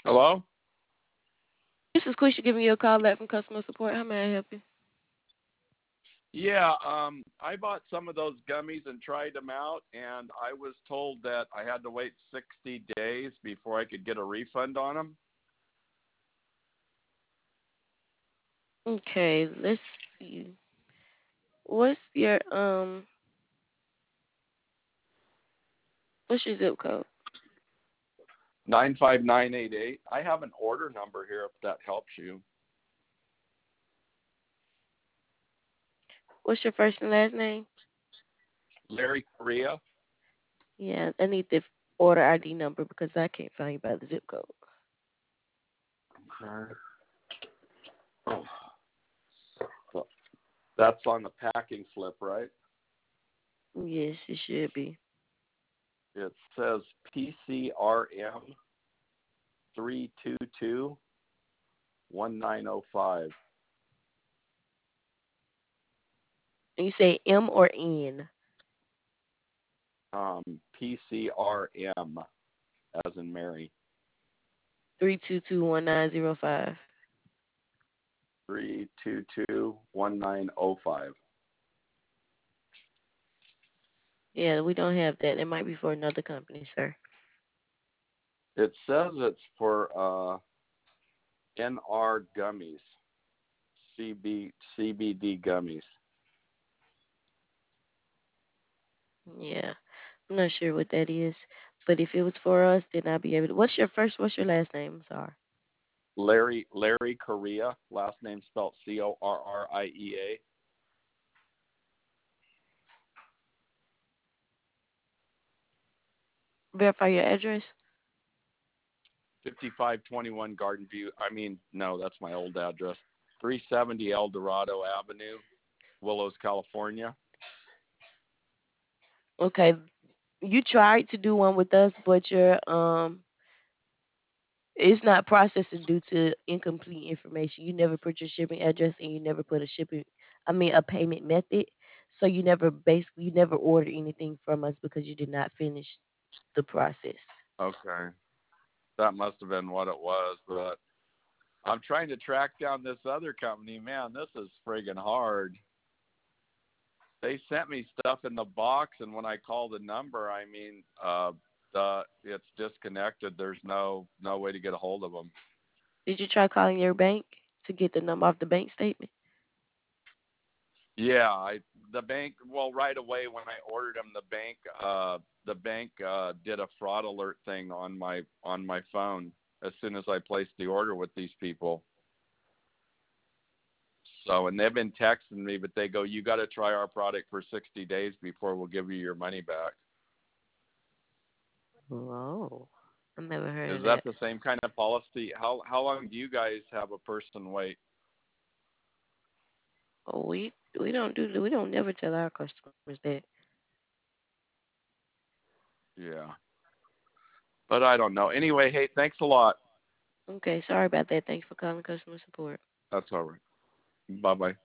Hello? This is Quisha giving you a call back from customer support. How may I help you? Yeah, I bought some of those gummies and tried them out, and I was told that I had to wait 60 days before I could get a refund on them. Okay, let's see. What's your what's your zip code? 95988. I have an order number here if that helps you. What's your first and last name? Larry Correa. Yeah, I need the order ID number because I can't find you by the zip code. Okay. Oh, that's on the packing slip, right? Yes, it should be. It says PCRM 3221905. And you say M or N? PCRM as in Mary. 3221905. 3221905. Yeah, we don't have that. It might be for another company, sir. It says it's for NR gummies, CBD gummies. Yeah, I'm not sure what that is, but if it was for us, then I'll be able to. What's your last name? I'm sorry. Larry Correa, last name spelled Corriea. Verify your address. 5521 Garden View. I mean, no, that's my old address. 370 El Dorado Avenue, Willows, California. Okay, you tried to do one with us, but your it's not processing due to incomplete information. You never put your shipping address and you never put a payment method. So you never ordered anything from us because you did not finish the process. Okay. That must have been what it was, but I'm trying to track down this other company. Man, this is friggin' hard. They sent me stuff in the box, and when I call the number, I mean, it's disconnected. There's no way to get a hold of them. Did you try calling your bank to get the number off the bank statement? Yeah, the bank. Well, right away when I ordered them, the bank did a fraud alert thing on my phone as soon as I placed the order with these people. So, and they've been texting me, but they go, "You got to try our product for 60 days before we'll give you your money back." Whoa, I never heard Is of that that. the same kind of policy? How long do you guys have a person wait? Oh, we don't never tell our customers that. Yeah, but I don't know. Anyway, hey, thanks a lot. Okay, sorry about that. Thanks for calling customer support. That's all right. Bye bye.